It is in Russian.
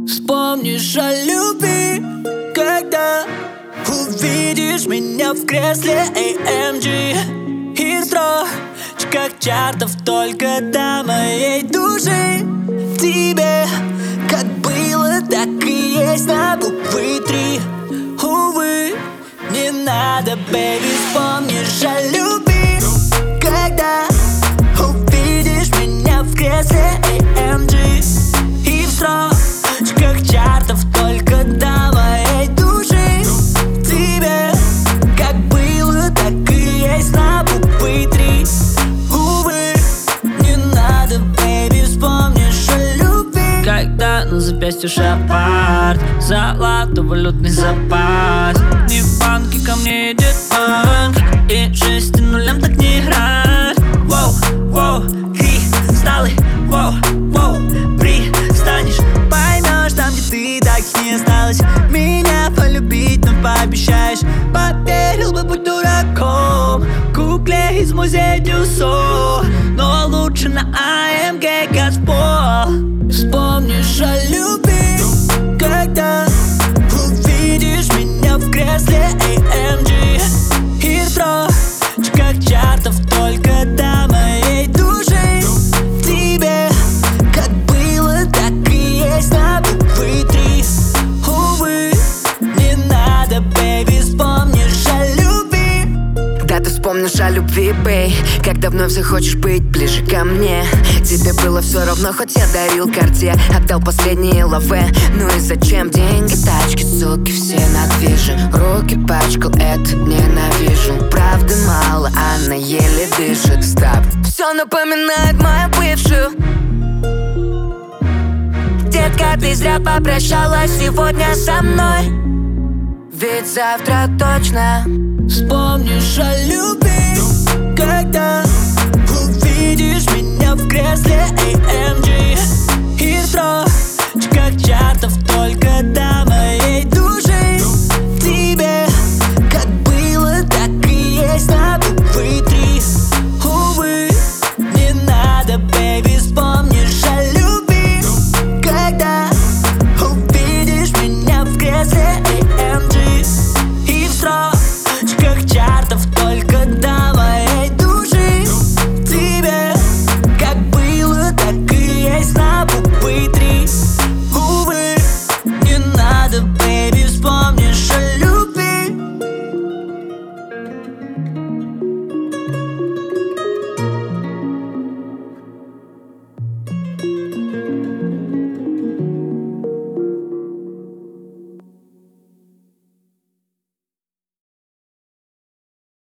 Вспомнишь о любви, когда увидишь меня в кресле AMG. И строчках чартов только до моей души. В тебе как было, так и есть на буквы 3. Увы, не надо, бэйби. Вспомнишь о любви, когда увидишь меня в кресле AMG. И в строчках чартов только до моей души. В тебе как было, так и есть на буквы 3. Увы, не надо, бэйби. Вспомнишь о любви, когда на запястье шапард, золото-валютный запас. Не в банке ко мне идет банк, и 6 нулям так не играть. Воу, воу, кристаллы, воу, воу, пристанешь, поймешь там, где ты так не осталась. Меня полюбить, но пообещаешь. Поверил бы, будь дураком, кукле из музея Дюссо, но лучше на AMG Газпол. вспомнишь о любви, когда увидишь меня в кресле AMG. И в строчках чартов только до моей души. В тебе как было, так и есть на буквы 3. Увы, не надо, бэйби. Вспомнишь о любви. Да, ты вспомнишь о любви, бэй, когда вновь захочешь быть ближе ко мне. Тебе было все равно, хоть я дарил карте, отдал последние лаве. Ну и зачем деньги, тачки, суки, все на движе. Руки пачкал, это ненавижу. Правды мало, она еле дышит. Стоп, все напоминает мою бывшую. Детка, ты зря попрощалась сегодня со мной, ведь завтра точно. Вспомнишь о любви, когда увидишь меня в кресле AMG.